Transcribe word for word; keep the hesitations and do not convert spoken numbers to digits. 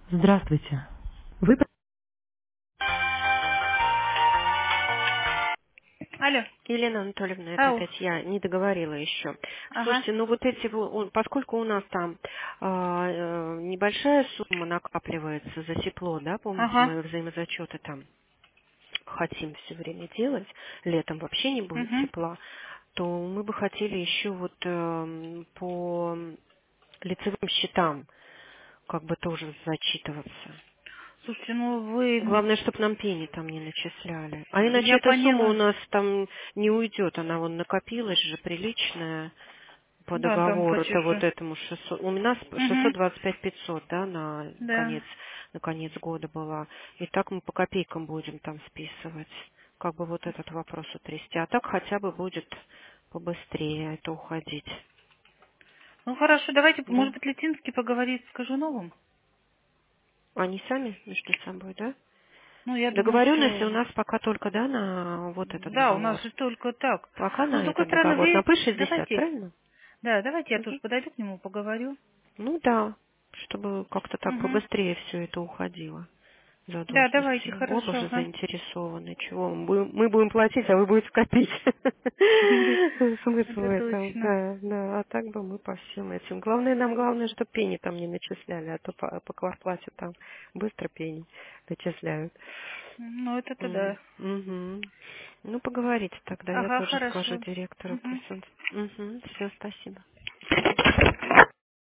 Здравствуйте. Вы... Алло. Елена Анатольевна, это Ау. опять я не договорила еще. Ага. Слушайте, ну вот эти, во- он- поскольку у нас там а, э, небольшая сумма накапливается за тепло, да, помните, Ага. мы взаимозачеты там хотим все время делать, летом вообще не будет Угу. тепла, то мы бы хотели еще вот эм, по лицевым счетам как бы тоже зачитываться. Слушайте, ну вы... Главное, чтобы нам пени там не начисляли. А иначе Я эта сумма у поняла. нас там не уйдет. Она вон накопилась же приличная по Да, там договору-то вот почешу. этому шестьсот. У нас шестьсот Угу. двадцать пять пятьсот, да, на Да. конец, на конец года была. И так мы по копейкам будем там списывать. Как бы вот этот вопрос утрясти. А так хотя бы будет побыстрее это уходить. Ну хорошо, давайте, Да? может быть, Летинский поговорит с Кожуновым? Они сами между собой, да? Ну, я думаю, Договоренности у что... нас пока только, да, на вот этот Да, у нас договор. же только так. Пока Но, с на другой этот стороны, договор. На вы... П шестьдесят, Давайте... правильно? Да, давайте я тоже Мгм. подойду к нему, поговорю. Ну да, чтобы как-то так Угу. побыстрее все это уходило. Да, давайте, Задолженности. Оба хорошо. же Ага. заинтересованы. Чего мы будем, мы будем платить, а вы будете копить. Смысл в Это этом, точно. да, да. А так бы мы по всем этим. Главное, нам главное, чтобы пени там не начисляли, а то по, по квартплате там быстро пени начисляют. Ну, это-то М, да. мгм. Ну, поговорите тогда, я Ага, тоже скажу хорошо. директору. Угу. Пусть он... Угу, все, спасибо.